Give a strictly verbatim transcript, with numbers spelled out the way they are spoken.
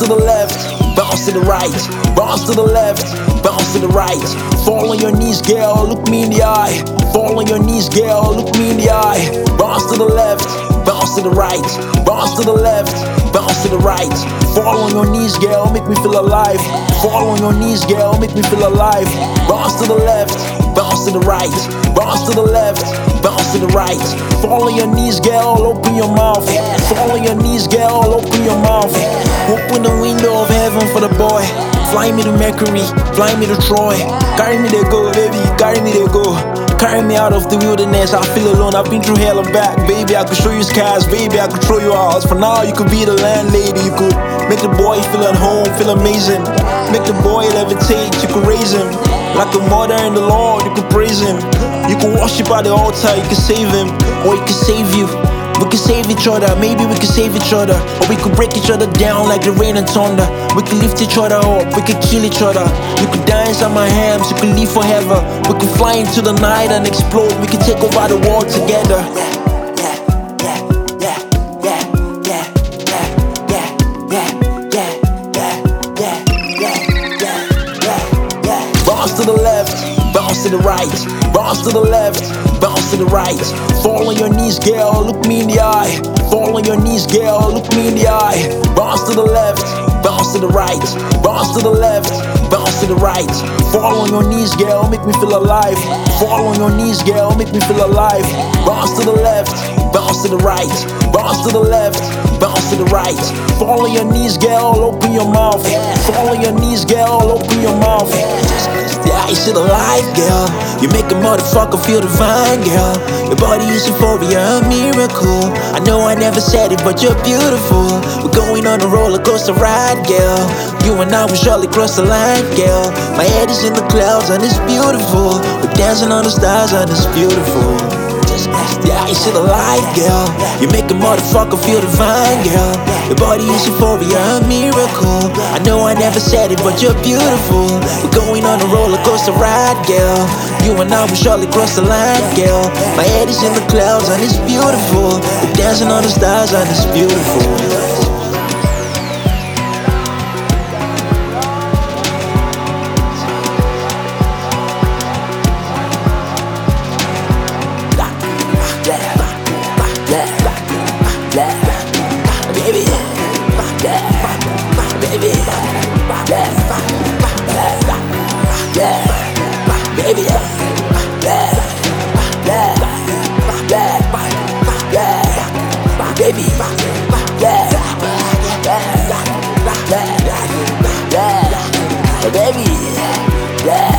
the left, bounce to the right, bounce to the left, bounce to the right. Fall on your knees, girl, look me in the eye. Fall on your knees, girl, look me in the eye. Bounce to the left, bounce to the right, bounce to the left, bounce to the right. Fall on your knees, girl, make me feel alive. Fall on your knees, girl, make me feel alive. Bounce to the left, bounce to the right, bounce to the left, bounce to the right. Fall on your knees, girl, open your mouth. Fall on your knees, girl, open your mouth. Open the window of heaven for the boy. Fly me to Mercury, fly me to Troy. Carry me there go, baby, carry me there go. Carry me out of the wilderness, I feel alone, I've been through hell and back. Baby, I could show you skies, baby, I could show you ours. For now, you could be the landlady, you could make the boy feel at home, feel amazing. Make the boy levitate, you could raise him. Like a mother in the Lord, you could praise him. You could worship at the altar, you could save him. Or he could save you. We could save each other, maybe we could save each other. Or we could break each other down like the rain and thunder. We could lift each other up, we could kill each other. You could dance on my hands, you could live forever. We could fly into the night and explode. We could take over the world together. Bounce to the left, bounce to the right, bounce to the left, bounce to the right. Fall on your knees, girl, look me in the eye. Fall on your knees, girl, look me in the eye. Bounce to the left, bounce to the right, bounce to the left, bounce to the right. Fall on your knees, girl, make me feel alive. Fall on your knees, girl, make me feel alive. Bounce to the left, bounce to the right, bounce to the left, bounce to the right. Fall on your knees, girl, open your mouth. Fall on your knees, girl, open your mouth. Yeah, you still alive, girl. You make a motherfucker feel divine, girl. Your body is euphoria, a miracle. I know I never said it, but you're beautiful. We're going on a roller coaster ride, girl. You and I will surely cross the line, girl. My head is in the clouds and it's beautiful. We're dancing on the stars and it's beautiful. Yeah, you still alive, girl. You make a motherfucker feel divine, girl. Your body is euphoria, a miracle. I know I never said it, but you're beautiful. We're going on a roller coaster ride, girl. You and I will surely cross the line, girl. My head is in the clouds and it's beautiful. We're dancing on the stars and it's beautiful. Baby, baby, baby, baby, baby, baby,